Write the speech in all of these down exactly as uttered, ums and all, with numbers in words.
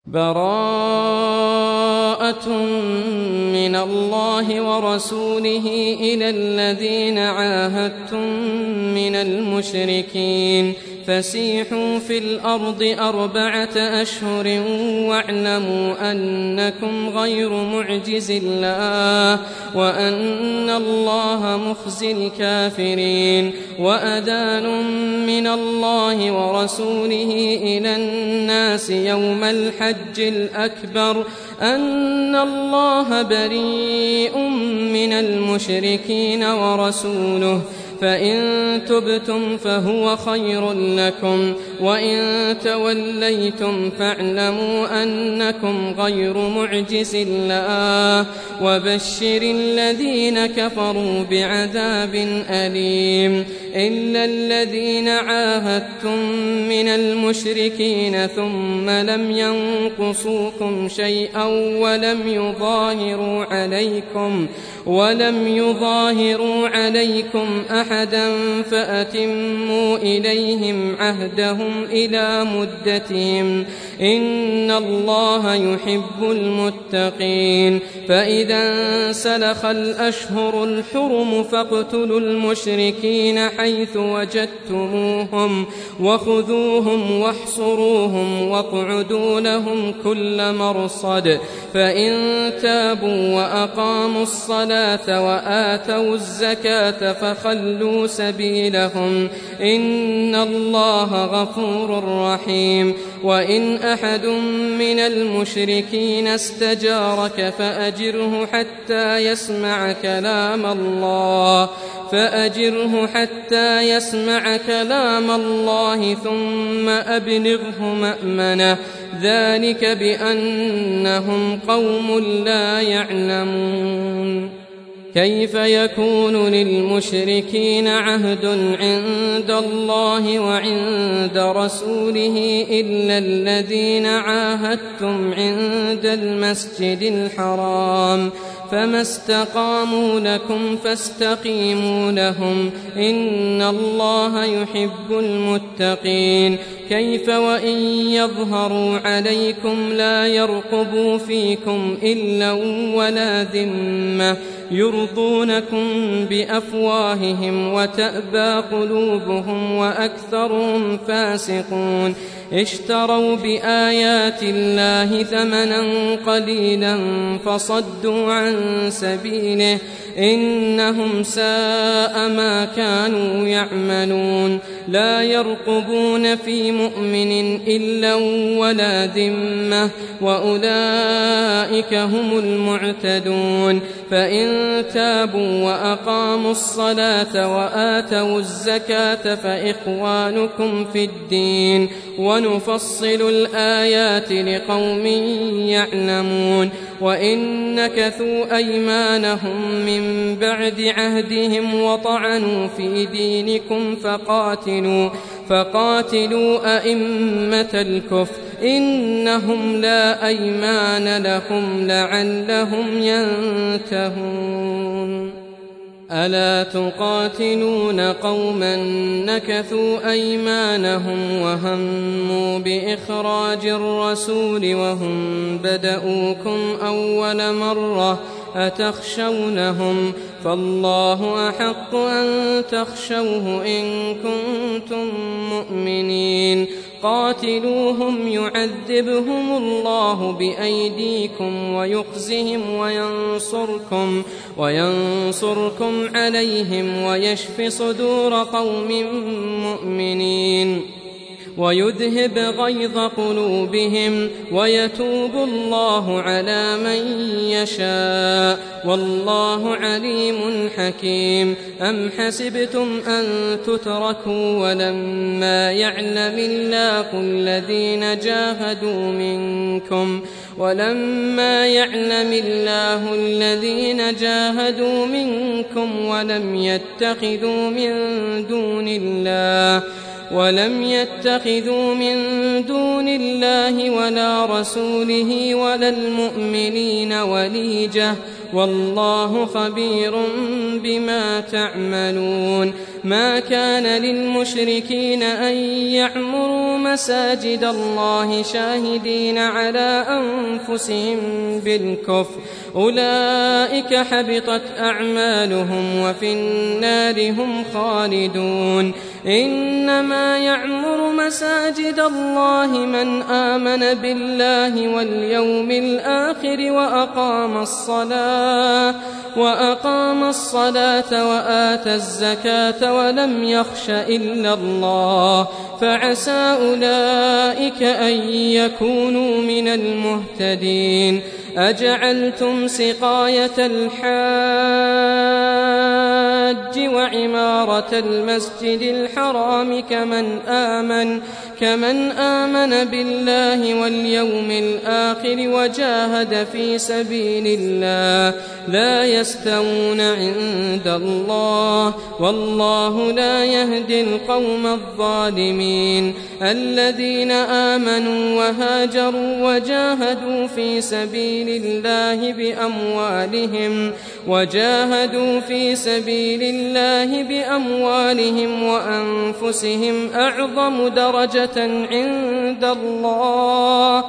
براءة من الله ورسوله إلى الذين عاهدتم من المشركين فسيحوا في الأرض أربعة أشهر واعلموا أنكم غير معجز الله وأن الله مخزي الكافرين. وأذان من الله ورسوله إلى الناس يوم الحج الأكبر أن الله بريء من المشركين ورسوله فإن تبتم فهو خير لكم وإن توليتم فاعلموا أنكم غير معجز الله وبشر الذين كفروا بعذاب أليم. إلا الذين عاهدتم من المشركين ثم لم ينقصوكم شيئا ولم يظاهروا عليكم ولم يظاهروا عليكم أحدا فأتموا إليهم عهدهم إلى مدتهم إن الله يحب المتقين. فإذا انسلخ الأشهر الحرم فاقتلوا المشركين حيث وجدتموهم وخذوهم واحصروهم واقعدوا لهم كل مرصد فإن تابوا وأقاموا الصلاة وآتوا الزكاة فخلوا سبيلهم إن الله غفور رحيم. وإن أحد من المشركين استجارك فأجره حتى يسمع كلام الله فأجره حتى يسمع كلام الله ثم أبلغه مأمنه ذلك بأنهم قوم لا يعلمون. كيف يكون للمشركين عهد عند الله وعند رسوله إلا الذين عاهدتم عند المسجد الحرام فما استقاموا لكم فاستقيموا لهم إن الله يحب المتقين. كيف وإن يظهروا عليكم لا يرقبوا فيكم إلا ولا ذمة يرضونكم بأفواههم وتأبى قلوبهم وأكثرهم فاسقون. اشتروا بآيات الله ثمنا قليلا فصدوا عن سبيله إنهم ساء ما كانوا يعملون. لا يرقبون في مؤمن إلا ولا ذمة وأولئك هم المعتدون. فإن تابوا وأقاموا الصلاة وآتوا الزكاة فإخوانكم في الدين ونفصل الآيات لقوم يعلمون. وإن نكثوا أيمانهم من بعد عهدهم وطعنوا في دينكم فقاتلوا فقاتلوا أئمة الكفر إنهم لا أيمان لهم لعلهم ينتهون. ألا تقاتلون قوما نكثوا أيمانهم وهموا بإخراج الرسول وهم بدؤوكم أول مرة أتخشونهم فالله أحق أن تخشوه إن كنتم مؤمنين. قاتلوهم يعذبهم الله بأيديكم ويخزهم وينصركم وينصركم عليهم ويشف صدور قوم مؤمنين ويذهب غيظ قلوبهم ويتوب الله على من يشاء والله عليم حكيم. أم حسبتم أن تتركوا ولما يعلم الله الذين جاهدوا منكم ولما يعلم الله الذين جاهدوا منكم ولم يتخذوا من دون الله ولم يتخذوا من دون الله ولا رسوله ولا المؤمنين وليجة والله خبير بما تعملون. ما كان للمشركين أن يعمروا مساجد الله شاهدين على أنفسهم بالكفر، أولئك حبطت أعمالهم وفي النار هم خالدون. إنما يعمر مساجد الله من آمن بالله واليوم الآخر وأقام الصلاة وأقام الصلاة وآتى الزكاة ولم يخش إلا الله، فعسى أولئك أن يكونوا من المهتدين. أجعلتم سقاية الحاج وعمارة المسجد الحرام كمن آمن كمن آمن بالله واليوم الآخر وجاهد في سبيل الله لا يستوون عند الله، والله لا يهدي القوم الظالمين. الذين آمنوا وهاجروا وجاهدوا في سبيل الله بأموالهم وجاهدوا في سبيل الله بأموالهم وأنفسهم أعظم درجة عند الله،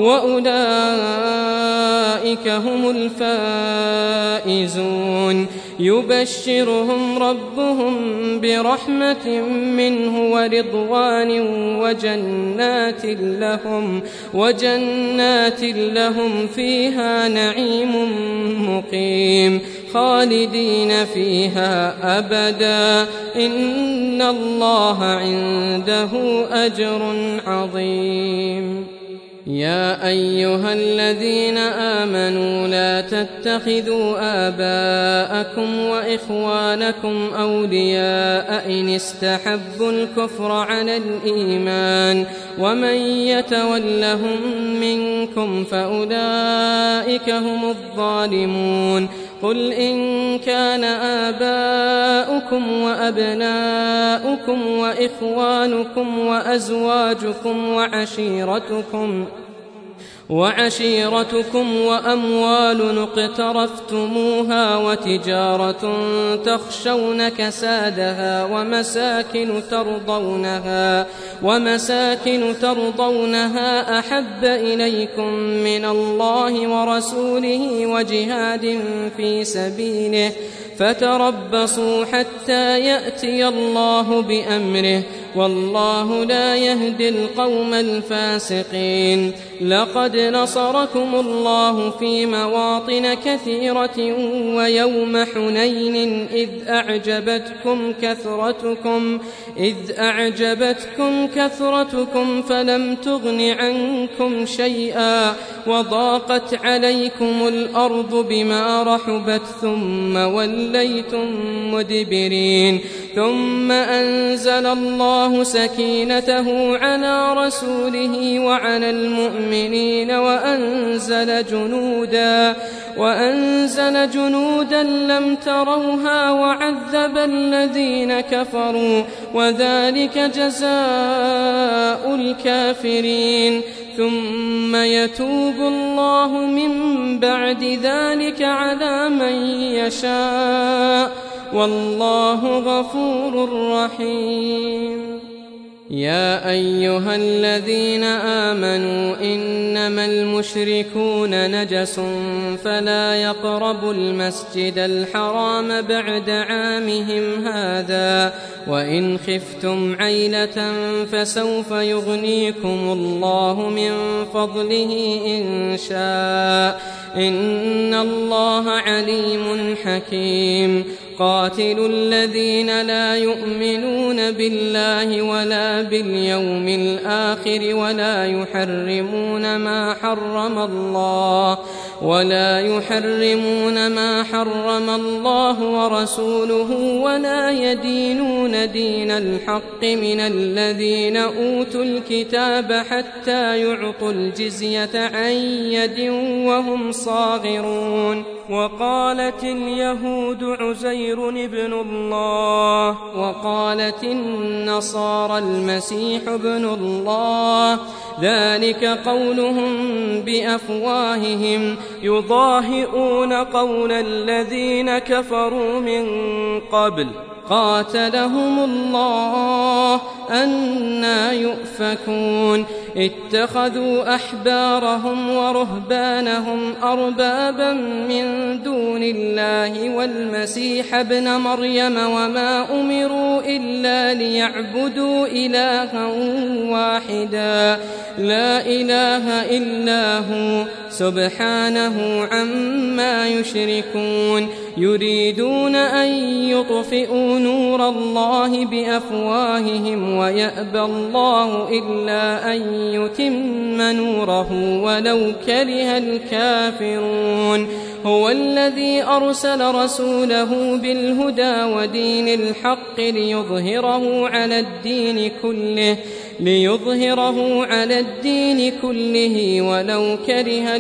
وأولئك هم الفائزون. يبشرهم ربهم برحمة منه ورضوان وجنات لهم وجنات لهم فيها نعيم مقيم خالدين فيها أبدا، إن الله عنده أجر عظيم. يا أيها الذين آمنوا لا تتخذوا آباءكم وإخوانكم أولياء إن استحبوا الكفر على الإيمان، ومن يتولهم منكم فأولئك هم الظالمون. قل إن كان آباؤكم وأبناؤكم وإخوانكم وأزواجكم وعشيرتكم وعشيرتكم وأموال اقترفتموها وتجارة تخشون كسادها ومساكن ترضونها ومساكن ترضونها أحب إليكم من الله ورسوله وجهاد في سبيله فتربصوا حتى يأتي الله بأمره، والله لا يهدي القوم الفاسقين. لقد نصركم الله في مواطن كثيرة ويوم حنين إذ أعجبتكم كثرتكم إذ أعجبتكم كثرتكم فلم تغن عنكم شيئا وضاقت عليكم الأرض بما رحبت ثم وليتم مدبرين، ثم أنزل الله سكينته على رسوله وعلى المؤمنين وأنزل جنودا وأنزل جنودا لم تروها وعذب الذين كفروا، وذلك جزاء الكافرين. ثم يتوب الله من بعد ذلك على من يشاء، والله غفور رحيم. يا أيها الذين آمنوا إنما المشركون نجس فلا يقربوا المسجد الحرام بعد عامهم هذا، وإن خفتم عيلة فسوف يغنيكم الله من فضله إن شاء، إن الله عليم حكيم. قاتلوا الذين لا يؤمنون بالله ولا باليوم الآخر ولا يحرمون ما حرم الله ولا يحرمون ما حرم الله ورسوله ولا يدينون دين الحق من الذين أوتوا الكتاب حتى يعطوا الجزية عن يد وهم صاغرون. وقالت اليهود عزير ابن الله وقالت النصارى المسيح ابن الله، ذلك قولهم بأفواههم يضاهئون قول الذين كفروا من قبل قاتلهم الله أنى يؤفكون اتخذوا أحبارهم ورهبانهم أربابا من دون الله والمسيح ابن مريم وما أمروا إلا ليعبدوا إلها واحدا لا إله إلا هو سبحانه عما يشركون يريدون أن يطفئوا نور الله بأفواههم ويأبى الله إلا أن يتم نوره ولو كره الكافرون هو الذي أرسل رسوله بالهدى ودين الحق ليظهره على الدين كله ليظهره على الدين كله ولو كره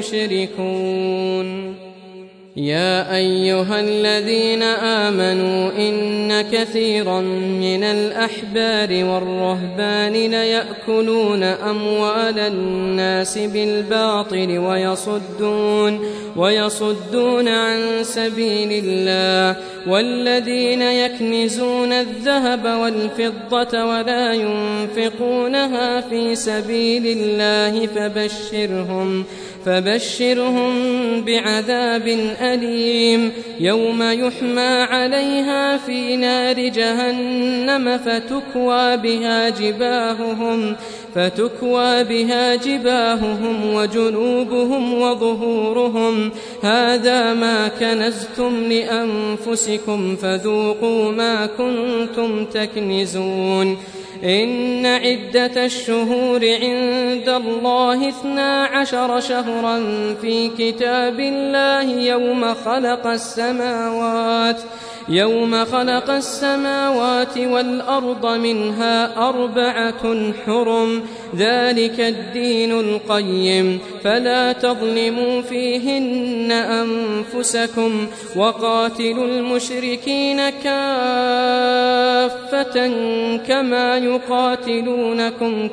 المشركون يا أيها الذين آمنوا إن كثيرا من الأحبار والرهبان ليأكلون أموال الناس بالباطل ويصدون ويصدون عن سبيل الله والذين يكنزون الذهب والفضة ولا ينفقونها في سبيل الله فبشرهم فبشرهم بعذاب أليم يوم يحمى عليها في نار جهنم فتكوى بها جباههم فتكوى بها جباههم وجنوبهم وظهورهم هذا ما كنزتم لأنفسكم فذوقوا ما كنتم تكنزون إن عدة الشهور عند الله اثنا عشر شهرا في كتاب الله يوم خلق السماوات يوم خلق السماوات والأرض منها أربعة حرم ذلك الدين القيم فلا تظلموا فيهن أنفسكم وقاتلوا المشركين كافة كما يقاتلونكم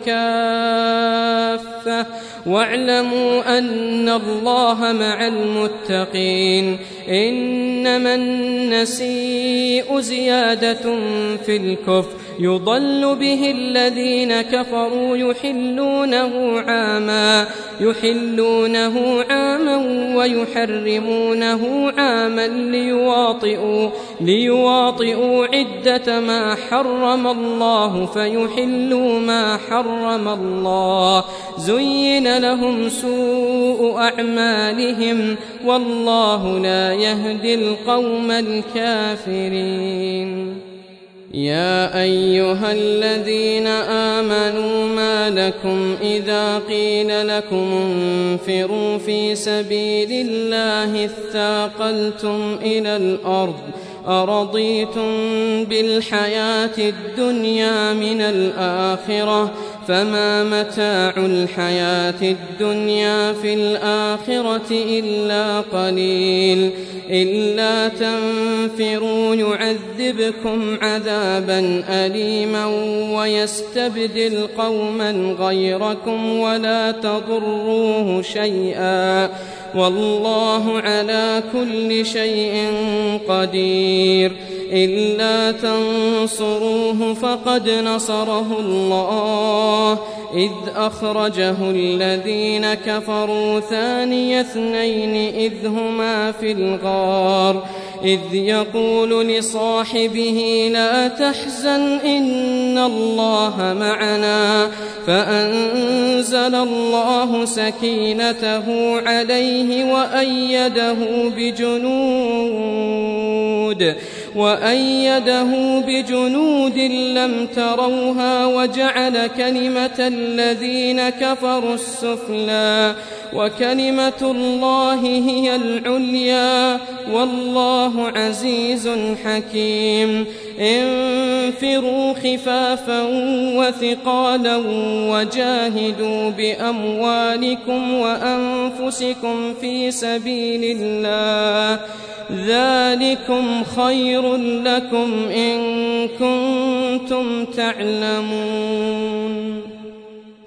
كافة واعلموا أن الله مع المتقين إنما النسيء زيادة في الكفر يضل به الذين كفروا يحلونه عاما يحلونه عاما ويحرمونه عاما ليواطئوا ليواطئوا عدة ما حرم الله فيحلوا ما حرم الله زين لهم سوء أعمالهم والله لا يهدي القوم الكافرين يا أيها الذين آمنوا ما لكم إذا قيل لكم انفروا في سبيل الله اثاقلتم إلى الأرض أرضيتم بالحياة الدنيا من الآخرة فما متاع الحياة الدنيا في الآخرة إلا قليل إلا تنفروا يعذبكم عذابا أليما ويستبدل قوما غيركم ولا تضروه شيئا والله على كل شيء قدير إلا تنصروه فقد نصره الله إذ أخرجه الذين كفروا ثاني اثنين إذ هما في الغار إذ يقول لصاحبه لا تحزن إن الله معنا فأنزل الله سكينته عليه وأيده بجنود وأيده بجنود لم تروها وجعل كلمة الذين كفروا السفلى وكلمة الله هي العليا والله عزيز حكيم انفروا خفافا وثقالا وجاهدوا بأموالكم وأنفسكم في سبيل الله ذلكم خير لكم إن كنتم تعلمون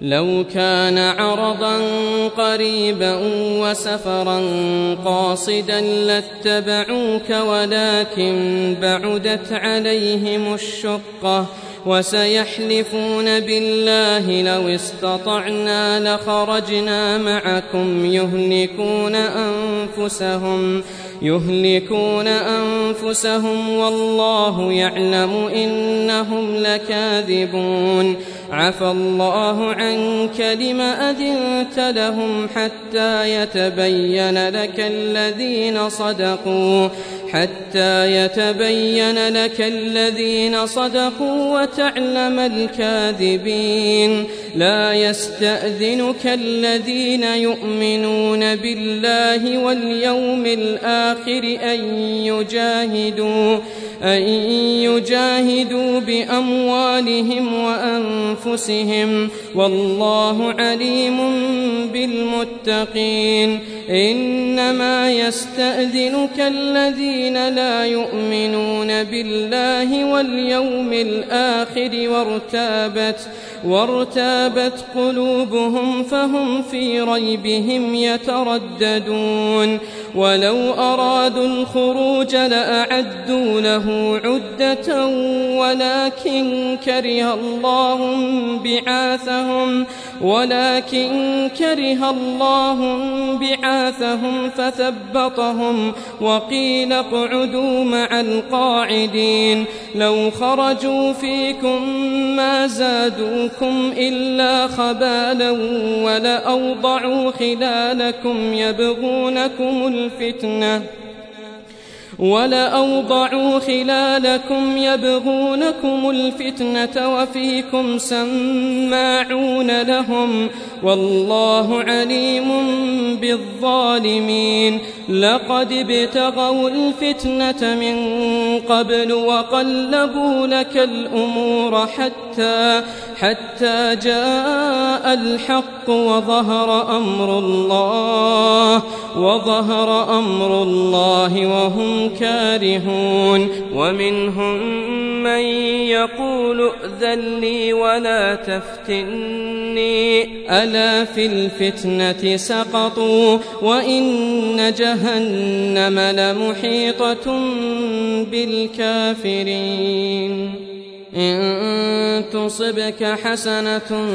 لو كان عرضا قريبا وسفرا قاصدا لاتبعوك ولكن بعدت عليهم الشقة وسيحلفون بالله لو استطعنا لخرجنا معكم يهلكون أنفسهم يهلكون أنفسهم والله يعلم إنهم لكاذبون عفى الله عنك لم أذنت لهم حتى يتبين لك الذين صدقوا حتى يتبين لك الذين صدقوا وتعلم الكاذبين لا يستأذنك الذين يؤمنون بالله واليوم الآخر أن يجاهدوا أن يجاهدوا بأموالهم وأنفسهم والله عليم بالمتقين إنما يستأذنك الذين لا يؤمنون بالله واليوم الآخر وارتابت وارتابت قلوبهم فهم في ريبهم يترددون ولو أرادوا الخروج لأعدوا له عدة ولكن كره الله بعاثهم ولكن كره الله بعاثهم فثبطهم وقيل اقعدوا مع القاعدين لو خرجوا فيكم ما زادوكم إلا خبالا ولأوضعوا خلالكم يبغونكم الفتنة ولأوضعوا خلالكم يبغونكم الفتنة وفيكم سماعون لهم والله عليم بالظالمين لقد ابتغوا الفتنة من قبل وقلبوا لك الأمور حتى حتى جاء الحق وظهر أمر الله وظهر أمر الله وهم كارهون ومنهم من يقول ائذن لي ولا تفتني ألا في الفتنة سقطوا وإن جهنم لمحيطة بالكافرين إن تصبك حسنة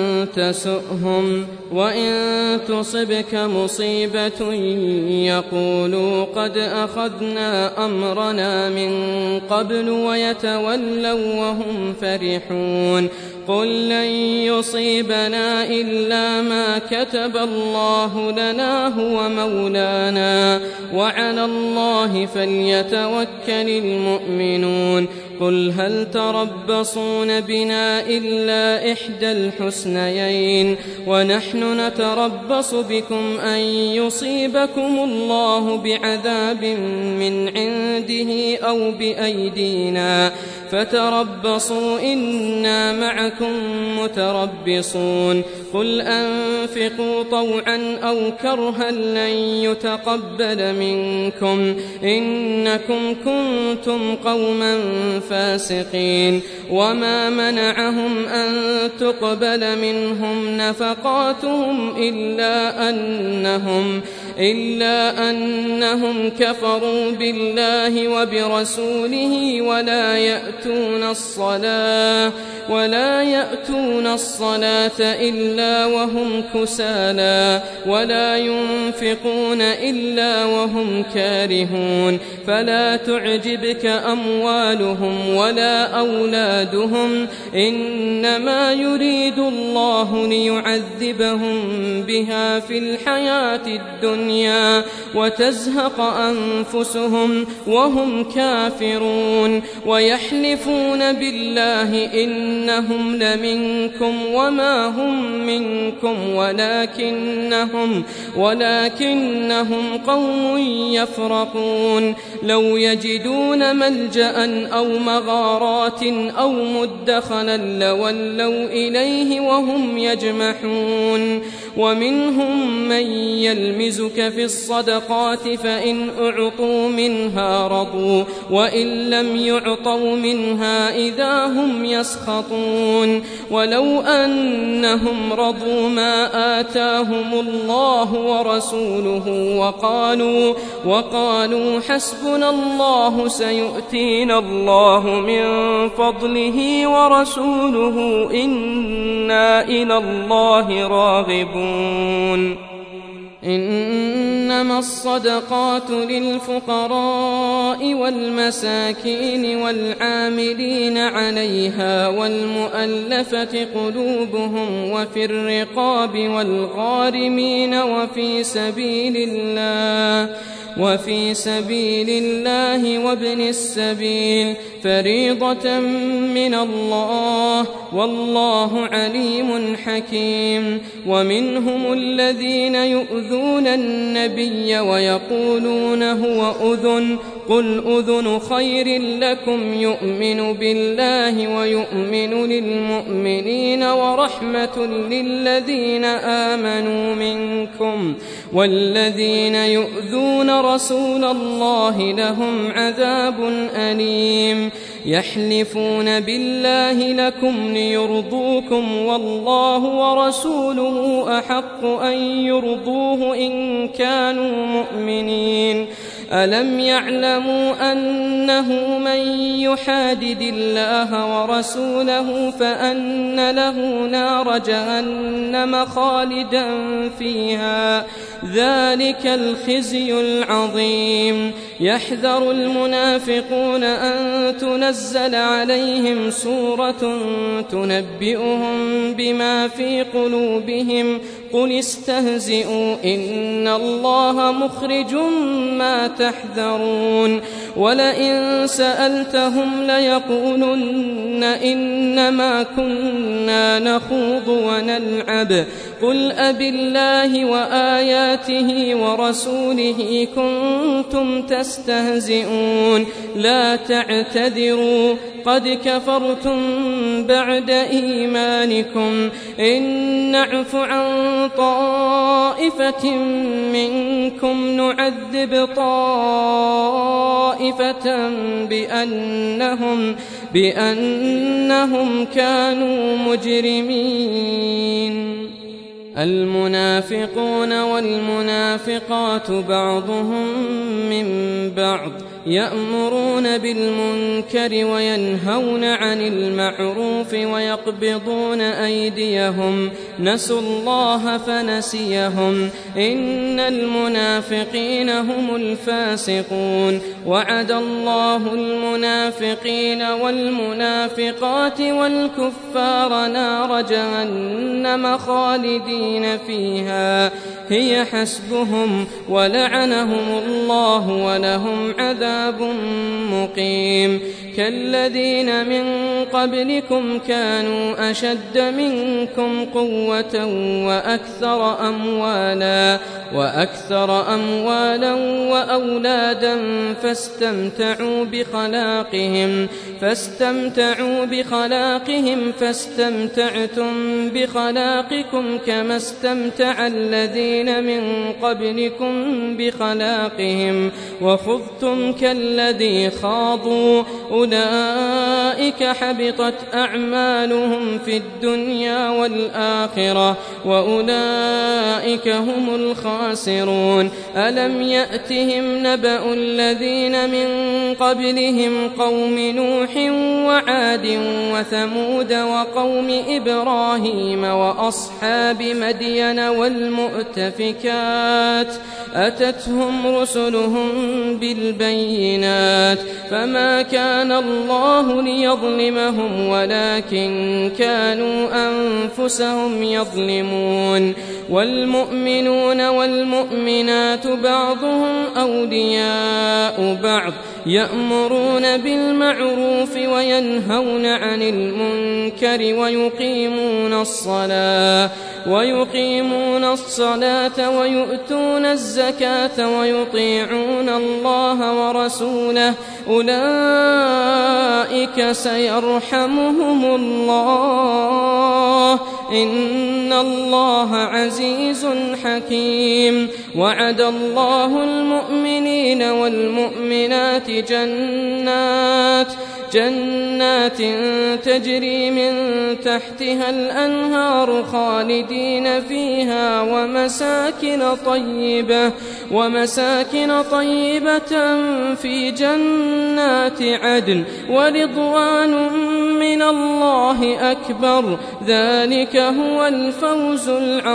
تسؤهم وإن تصبك مصيبة يقولوا قد أخذنا أمرنا من قبل ويتولوا وهم فرحون قل لن يصيبنا إلا ما كتب الله لنا هو مولانا وعلى الله فليتوكل المؤمنون قل هل تربصون بنا إلا إحدى الحسنيين ونحن نتربص بكم أن يصيبكم الله بعذاب من عنده أو بأيدينا فتربصوا إنا معكم متربصون قل أنفقوا طوعا أو كرها لن يتقبل منكم إنكم كنتم قوما فاسقين وما منعهم أن تقبل منهم نفقاتهم إلا أنهم إلا أنهم كفروا بالله وبرسوله ولا يأتون الصلاة ولا يأتون الصلاة إلا وهم كسالى ولا ينفقون إلا وهم كارهون فلا تعجبك أموالهم ولا أولادهم إنما يريد الله ليعذبهم بها في الحياة الدنيا وتزهق أنفسهم وهم كافرون ويحلفون بالله إنهم لمنكم وما هم منكم ولكنهم ولكنهم قوم يفرقون لو يجدون ملجأ أو مغارات أو مدخلا لولوا إليه وهم يجمحون ومنهم من يلمزك في الصدقات فإن أعطوا منها رضوا وإن لم يعطوا منها إذا هم يسخطون ولو أنهم رضوا ما آتاهم الله ورسوله وقالوا, وقالوا حسبنا الله سيؤتينا الله من فضله ورسوله إنا إلى الله راغبون. إنما الصدقات للفقراء والمساكين والعاملين عليها والمؤلفة قلوبهم وفي الرقاب والغارمين وفي سبيل الله وفي سبيل الله وابن السبيل فريضة من الله والله عليم حكيم. ومنهم الذين يؤذون النبي ويقولون هو أذن قل أذن خير لكم يؤمن بالله ويؤمن للمؤمنين ورحمة للذين آمنوا منكم والذين يؤذون رسول الله لهم عذاب أليم. يحلفون بالله لكم ليرضوكم والله ورسوله أحق أن يرضوه إن كانوا مؤمنين. ألم يعلموا أنه من يحادد الله ورسوله فأن له نار جهنم خالدا فيها ذلك الخزي العظيم. يحذر المنافقون أن تنزل عليهم سورة تنبئهم بما في قلوبهم قل استهزئوا إن الله مخرج ما تحذرون. ولئن سألتهم ليقولن إنما كنا نخوض ونلعب قل أبالله وآياته ورسوله كنتم تستهزئون لا تعتذروا قد كفرتم بعد إيمانكم إن نعف عن طائفة منكم نعذب طائفة بأنهم, بأنهم كانوا مجرمين. المنافقون والمنافقات بعضهم من بعض يأمرون بالمنكر وينهون عن المعروف ويقبضون أيديهم نسوا الله فنسيهم إن المنافقين هم الفاسقون. وعد الله المنافقين والمنافقات والكفار نار جهنم خالدين فيها هي حسبهم ولعنهم الله ولهم عذاب مقيم. كالذين من قبلكم كانوا أشد منكم قوة وأكثر أموالا وأكثر أموالا وأولادا فاستمتعوا بخلاقهم فاستمتعوا بخلاقهم فاستمتعتم بخلاقكم كما استمتع الذين من قبلكم بخلاقهم وخضتم كالذي خاضوا أولئك حبطت أعمالهم في الدنيا والآخرة وأولئك هم الخاسرون. ألم يأتهم نبأ الذين من قبلهم قوم نوح وعاد وثمود وقوم إبراهيم وأصحاب مدين والمؤتفكات أتتهم رسلهم بالبينات فما كان الله ليظلمهم ولكن كانوا أنفسهم يظلمون. والمؤمنون والمؤمنات بعضهم أولياء بعض يأمرون بالمعروف وينهون عن المنكر ويقيمون الصلاة ويقيمون الصلاة ويؤتون الزكاة ويطيعون الله ورسوله أولئك سيرحمهم الله إن الله عزيز حكيم وعد الله المؤمنين والمؤمنات جنات جنات تجري من تحتها الأنهار خالدين فيها ومساكن طيبة ومساكن طيبة في جنات عدن ورضوان من الله أكبر ذلك هو الفوز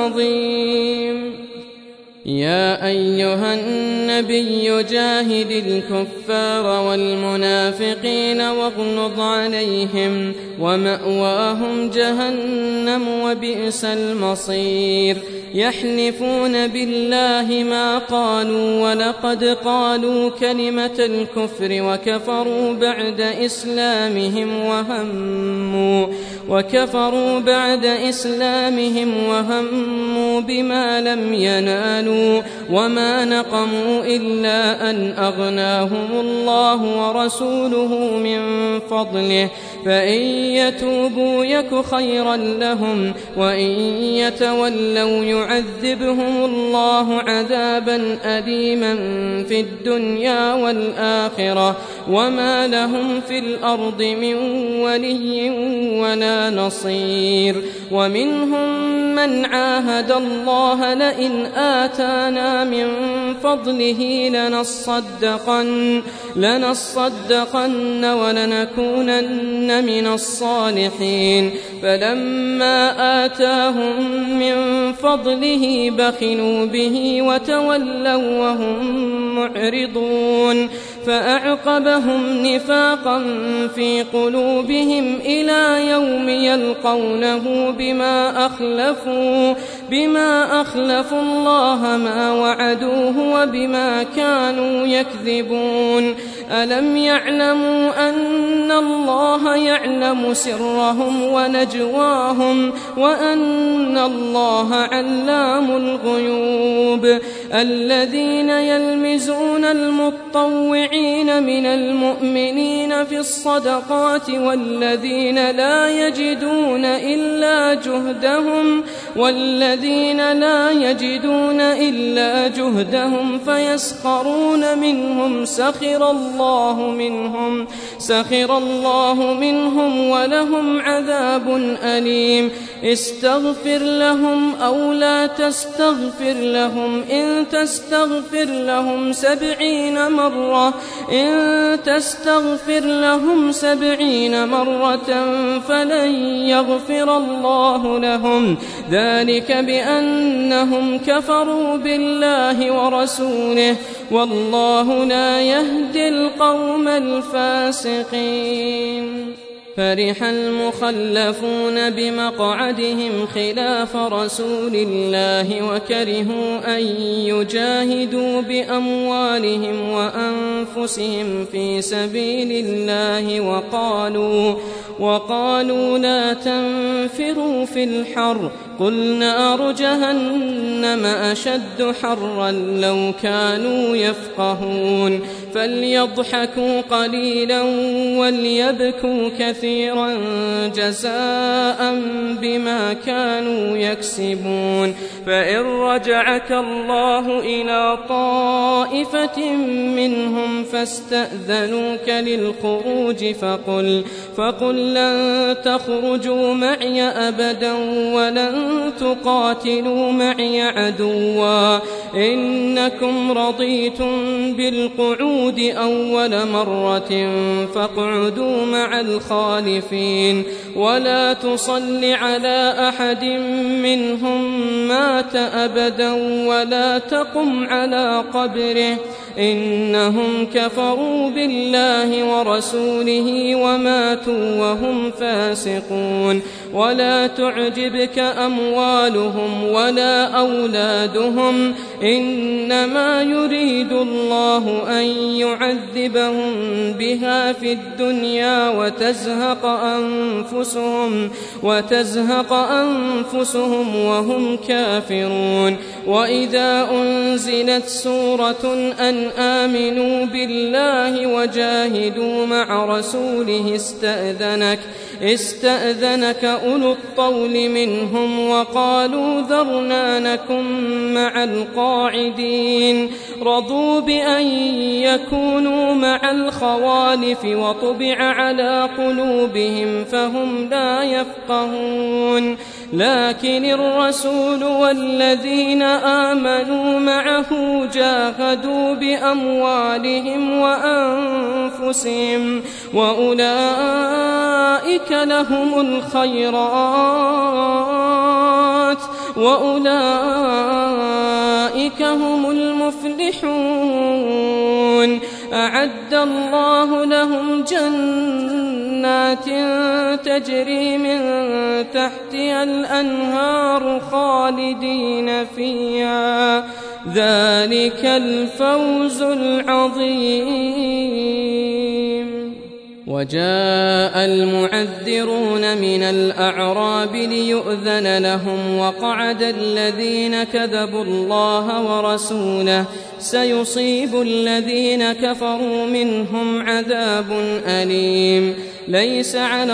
العظيم. يا أيها النبي جاهد الكفار والمنافقين واغلظ عليهم ومأواهم جهنم وبئس المصير يحلفون بالله ما قالوا ولقد قالوا كلمة الكفر وكفروا بعد إسلامهم وهموا وكفروا بعد إسلامهم وهموا بما لم ينالوا وما نقموا إلا أن أغناهم الله ورسوله من فضله فإن يتوبوا يك خيرا لهم وإن يتولوا يعذبهم الله عذابا أليما في الدنيا والآخرة وما لهم في الأرض من ولي ولا نصير. ومنهم من عاهد الله لئن آتانا من فضله لنصدقن لنصدقن ولنكونن من الصالحين فلما آتاهم من فضله بخلوا به وتولوا وهم معرضون فأعقبهم نفاقا في قلوبهم إلى يوم يلقونه بما أخلفوا بما أخلفوا الله ما وعدوه وبما كانوا يكذبون. ألم يعلموا أن الله يعلم سرهم ونجواهم وأن الله علام الغيوب. الذين يلمزون المطوعين من المؤمنين في الصدقات والذين لا يجدون إلا جهدهم والذين لا يجدون إلا جهدهم فيسخرون منهم سخر الله منهم سخر الله منهم ولهم عذاب أليم. استغفر لهم أو لا تستغفر لهم إن تستغفر لهم سبعين مرة إن تستغفر لهم سبعين مرة فلن يغفر الله لهم ذلك بأنهم كفروا بالله ورسوله والله لا يهدي القوم الفاسقين. فرح المخلفون بمقعدهم خلاف رسول الله وكرهوا أن يجاهدوا بأموالهم وأنفسهم في سبيل الله وقالوا وقالوا لا تنفروا في الحر قل نار جهنم أشد حرا لو كانوا يفقهون. فليضحكوا قليلا وليبكوا كثيرا جزاء بما كانوا يكسبون. فإن رجعك الله إلى طائفة منهم فاستأذنوك للخروج فقل فقل لن تخرجوا معي أبدا ولن تقاتلوا معي عدوا إنكم رضيتم بالقعود أول مرة فاقعدوا مع الخالفين ولا تصل على أحد منهم مات أبدا ولا تقم على قبره إنهم كفروا بالله ورسوله وماتوا وهم فاسقون. ولا تعجبك أموالهم ولا أولادهم إنما يريد الله أن يعذبهم بها في الدنيا وتزهق أنفسهم وتزهق أنفسهم وهم كافرون. وإذا أنزلت سورة أن آمنوا بالله وجاهدوا مع رسوله استأذنك استأذنك أولو الطول منهم وقالوا ذرنا نكن مع القاعدين رضوا بأن يكونوا مع الخوالف وطبع على قلوبهم فهم لا يفقهون لكن الرسول والذين آمنوا معه جاهدوا بأموالهم وأنفسهم وأولئك لهم الخيرات وأولئك هم المفلحون أعد الله لهم جنات تجري من تحتها الأنهار خالدين فيها ذلك الفوز العظيم. وجاء المعذرون من الأعراب ليؤذن لهم وقعد الذين كذبوا الله ورسوله سيصيب الذين كفروا منهم عذاب أليم ليس على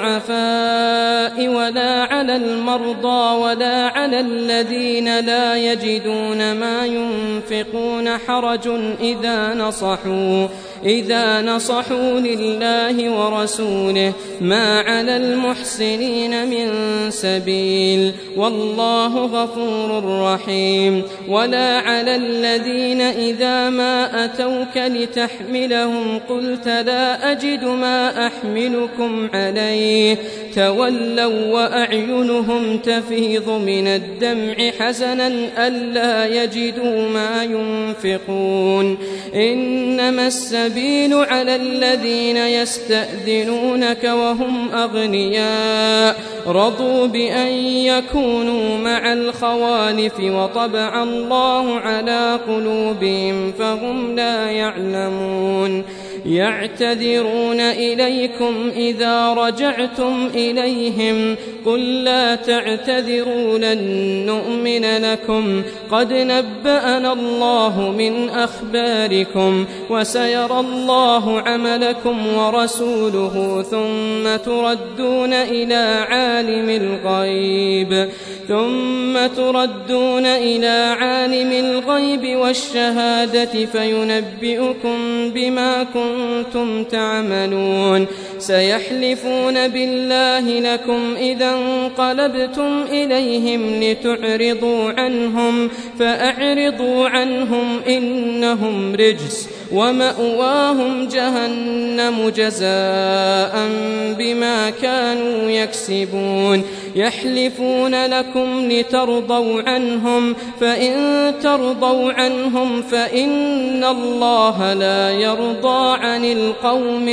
الضعفاء ولا على المرضى ولا على الذين لا يجدون ما ينفقون حرج إذا نصحوا إذا نصحوا لله ورسوله ما على المحسنين من سبيل والله غفور رحيم. ولا على الذين إذا ما أتوك لتحملهم قلت لا أجد ما أحملكم عليه تولوا وأعينهم تفيض من الدمع حزنا ألا يجدوا ما ينفقون إنما السبيل على الذين يستأذنونك وهم أغنياء رضوا بأن يكونوا مع الخوالف وطبع الله على قلوبهم فهم لا يعلمون يعتذرون إليكم إذا رجعتم إليهم قل لا تعتذروا لن نؤمن لكم قد نبأنا الله من أخباركم وسيرى الله عملكم ورسوله ثم تردون إلى عالم الغيب ثم تردون إلى عالم الغيب والشهادة فينبئكم بما كنتم تعملون سيحلفون بالله لكم إذا انقلبتم إليهم لتعرضوا عنهم فأعرضوا عنهم إنهم رجس ومأواهم جهنم جزاء بما كانوا يكسبون يحلفون لكم لترضوا عنهم فإن ترضوا عنهم فإن الله لا يرضى عن القوم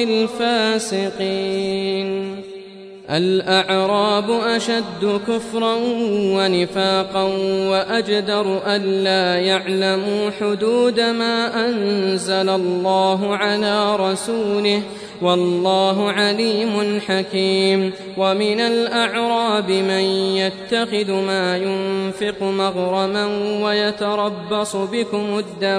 الفاسقين. الأعراب أشد كفرا ونفاقا وأجدر ألا يعلموا حدود ما أنزل الله على رسوله والله عليم حكيم. ومن الأعراب من يتخذ ما ينفق مغرما ويتربص بكم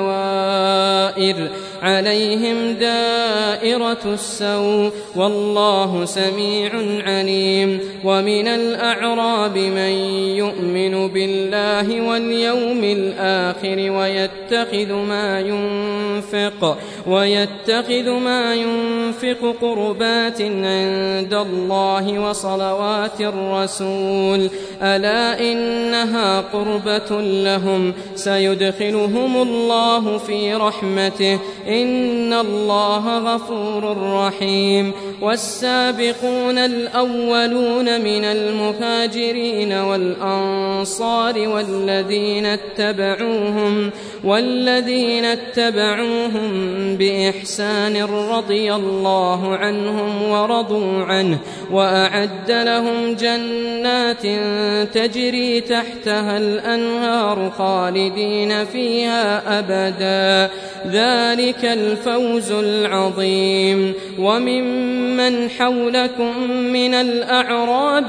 الدوائر عليهم دائرة السوء والله سميع عليم. ومن الأعراب من يؤمن بالله واليوم الآخر ويتخذ ما ينفق ويتخذ ما ينفق قربات عند الله وصلوات الرسول ألا إنها قربة لهم سيدخلهم الله في رحمته إن الله غفور رحيم. والسابقون الأولون من المهاجرين والأنصار والذين اتبعوهم والذين اتبعوهم بإحسان رضي الله عنهم ورضوا عنه وأعد لهم جنات تجري تحتها الأنهار خالدين فيها أبدا ذلك الفوز العظيم. ومن وممن حولكم من الأعراب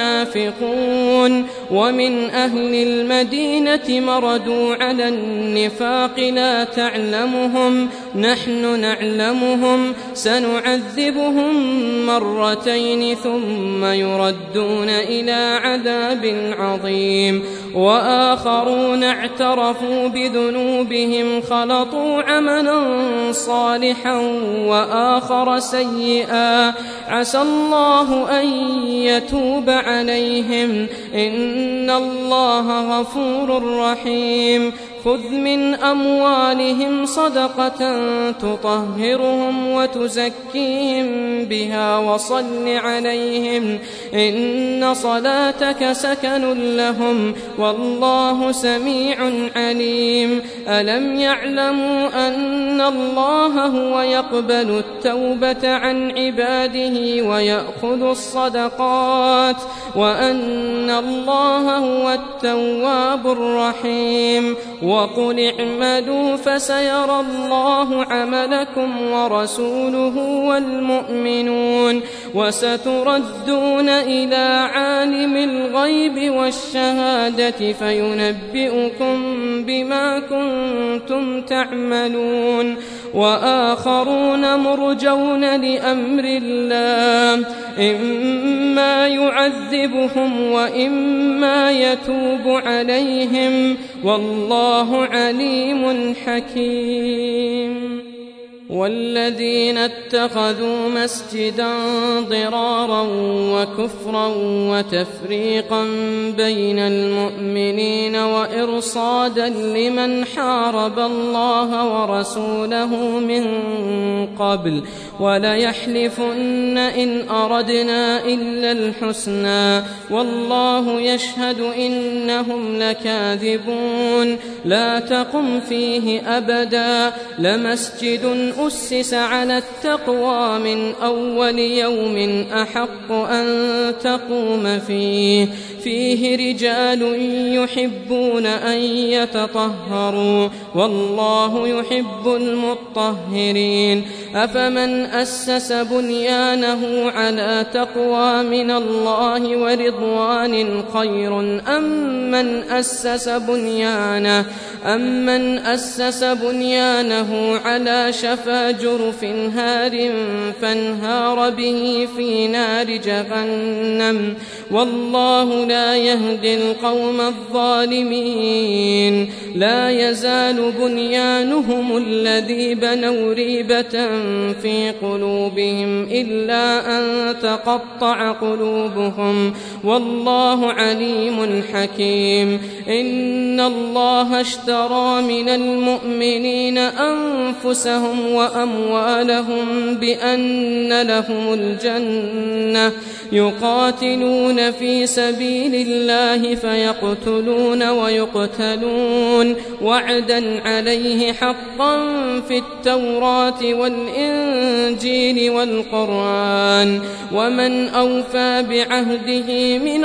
منافقون ومن أهل المدينة مردوا على النفاق لا تعلمهم نحن نعلمهم سنعذبهم مرتين ثم يردون إلى عذاب عظيم وآخرون اعترفوا بذنوبهم خلطوا عملا صالحا وآخر سيئا عسى الله أن يتوب عليهم إن الله غفور رحيم خذ من أموالهم صدقة تطهرهم وتزكيهم بها وصل عليهم إن صلاتك سكن لهم والله سميع عليم ألم يعلموا أن الله هو يقبل التوبة عن عباده ويأخذ الصدقات وأن الله هو التواب الرحيم وقل اعملوا فسيرى الله عملكم ورسوله والمؤمنون وستردون إلى عالم الغيب والشهادة فينبئكم بما كنتم تعملون وآخرون مرجون لأمر الله إما يعذبهم وإما يتوب عليهم والله عليم حكيم والذين اتخذوا مسجدا ضرارا وكفرا وتفريقا بين المؤمنين وإرصادا لمن حارب الله ورسوله من قبل وليحلفن إن أردنا إلا الحسنى والله يشهد إنهم لكاذبون لا تقم فيه أبدا لمسجد أسس على التقوى من أول يوم أحق أن تقوم فيه فيه رجال يحبون أن يتطهروا والله يحب المطهرين أفمن أسس بنيانه على تقوى من الله ورضوان خير أم من أسس بنيانه أم من أسس بنيانه على شفا جرف هار فانهار به في نار جهنم والله لا يهدي القوم الظالمين لا يزال بنيانهم الذي بنوا ريبة في قلوبهم إلا أن تقطع قلوبهم والله عليم حكيم إن الله اشترى من المؤمنين أنفسهم وأموالهم بأن لهم الجنة يقاتلون في سبيل الله فيقتلون ويقتلون وعدا عليه حقا في التوراة والإنجيل والقرآن ومن أوفى بعهده من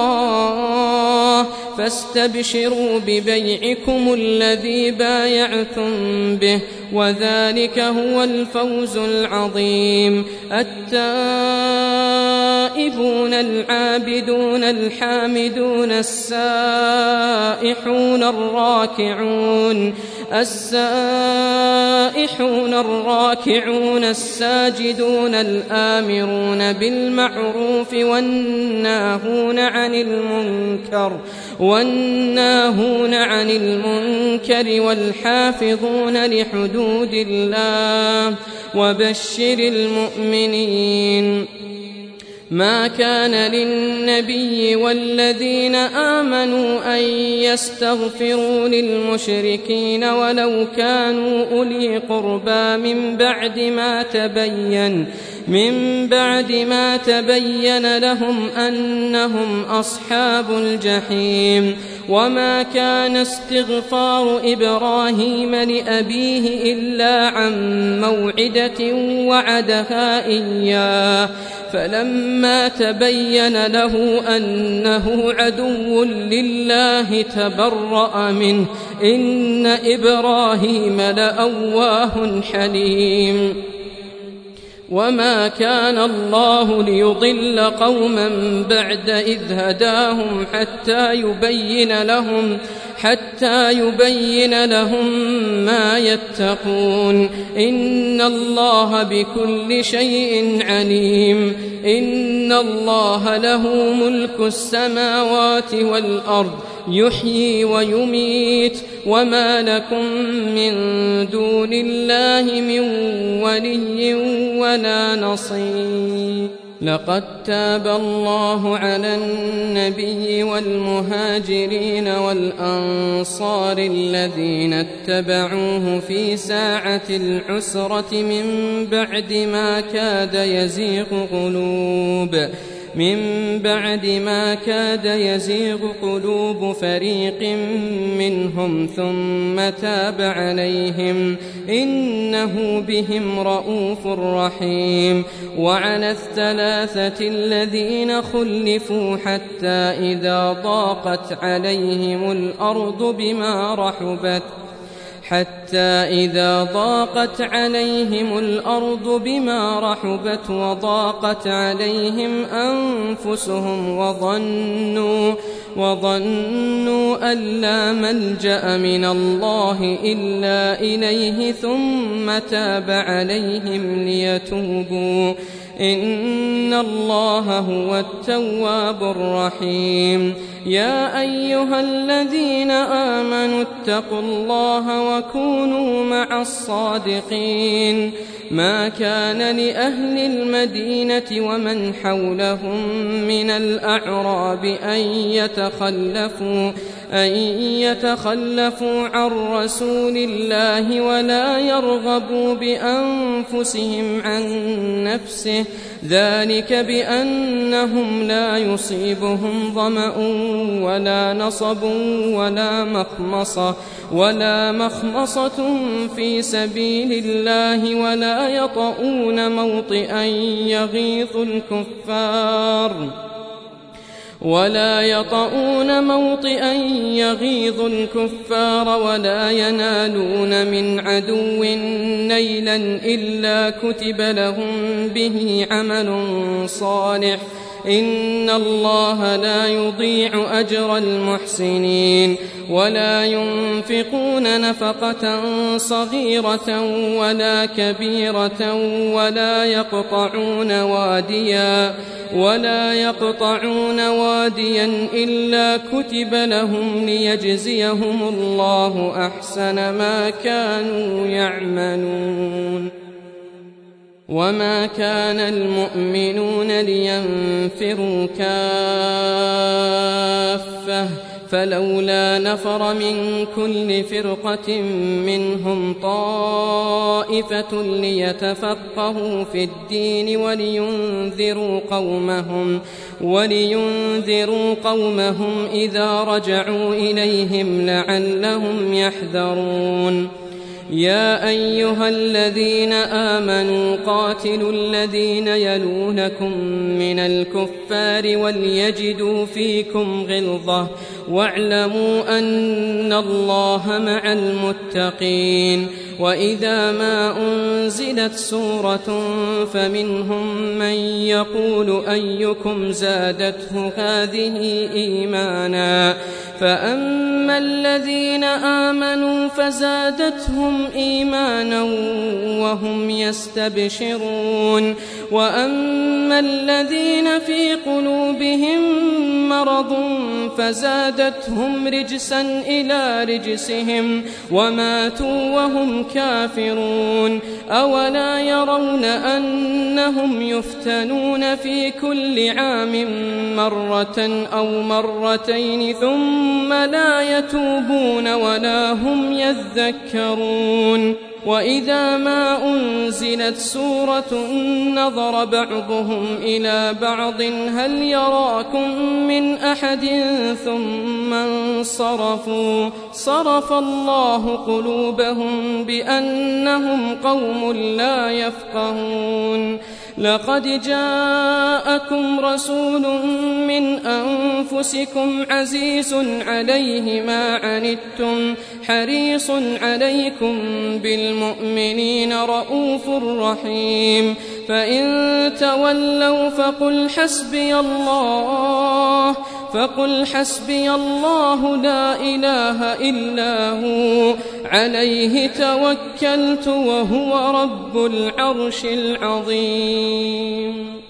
الله فاستبشروا ببيعكم الذي بايعتم به وذلك هو الفوز العظيم التائبون العابدون الحامدون السائحون الراكعون السائحون الراكعون الساجدون الآمرون بالمعروف والناهون عن المنكر والناهون عن المنكر والحافظون لحدود الله وبشر المؤمنين ما كان للنبي والذين آمنوا أن يستغفروا للمشركين ولو كانوا أولي قربى من بعد ما تبين من بعد ما تبين لهم أنهم أصحاب الجحيم وما كان استغفار إبراهيم لأبيه إلا عن موعدة وعدها إياه فلما تبين له أنه عدو لله تبرأ منه إن إبراهيم لأواه حليم وما كان الله ليضل قوما بعد إذ هداهم حتى يبين لهم حتى يبين لهم ما يتقون إن الله بكل شيء عليم إن الله له ملك السماوات والأرض يحيي ويميت وما لكم من دون الله من ولي ولا نصير لقد تاب الله على النبي والمهاجرين والأنصار الذين اتبعوه في ساعة العسرة من بعد ما كاد يزيغ قلوب من بعد ما كاد يزيغ قلوب فريق منهم ثم تاب عليهم إنه بهم رءوف رحيم وعلى الثلاثة الذين خلفوا حتى إذا ضاقت عليهم الأرض بما رحبت حتى إذا ضاقت عليهم الأرض بما رحبت وضاقت عليهم أنفسهم وظنوا وظنوا أن لا ملجأ من الله إلا إليه ثم تاب عليهم ليتوبوا إن الله هو التواب الرحيم يا أيها الذين آمنوا اتقوا الله وكونوا مع الصادقين ما كان لأهل المدينة ومن حولهم من الأعراب أن يتخلفوا أن يتخلفوا عن رسول الله ولا يرغبوا بأنفسهم عن نفسه ذلك بأنهم لا يصيبهم ظمأ ولا نصب ولا مخمصة ولا مخمصة في سبيل الله ولا يطؤون موطئا يغيظ الكفار ولا يطؤون موطئا يغيظ الكفار ولا ينالون من عدو نيلا إلا كتب لهم به عمل صالح إن الله لا يضيع أجر المحسنين ولا ينفقون نفقة صغيرة ولا كبيرة ولا يقطعون واديا ولا يقطعون واديا إلا كتب لهم ليجزيهم الله أحسن ما كانوا يعملون وما كان المؤمنون لينفروا كافة فلولا نفر من كل فرقة منهم طائفة ليتفقهوا في الدين ولينذروا قومهم ولينذروا قومهم إذا رجعوا إليهم لعلهم يحذرون يا أيها الذين آمنوا قاتلوا الذين يلونكم من الكفار وليجدوا فيكم غلظة واعلموا أن الله مع المتقين وإذا ما أنزلت سورة فمنهم من يقول أيكم زادته هذه إيمانا فأما الذين آمنوا فزادتهم إيمانا وهم يستبشرون وأما الذين في قلوبهم مرض فزادتهم رجسا إلى رجسهم وماتوا وهم كافرون أولا يرون أنهم يفتنون في كل عام مرة أو مرتين ثم لا يتوبون ولا هم يذكرون وإذا ما أنزلت سورة نظر بعضهم إلى بعض هل يراكم من أحد ثم انصرفوا صرف الله قلوبهم بأنهم قوم لا يفقهون لقد جاءكم رسول من أنفسكم عزيز عليه ما عنتم حريص عليكم بالمؤمنين رؤوف رحيم فإن تولوا فقل حسبي الله فقل حسبي الله لا إله إلا هو عليه توكلت وهو رب العرش العظيم.